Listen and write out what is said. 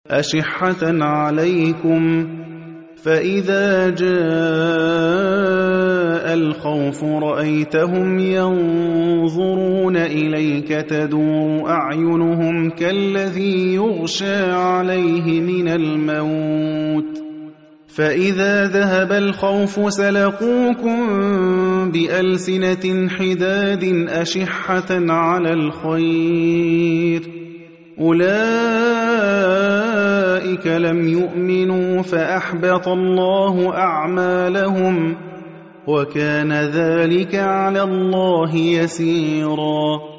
أشحة عليكم فإذا جاء الخوف رأيتهم ينظرون إليك تدور أعينهم كالذي يغشى عليه من الموت فإذا ذهب الخوف سلقوكم بألسنة حداد أشحة على الخير أولئك لم يؤمنوا فأحبط الله أعمالهم وكان ذلك على الله يسيرا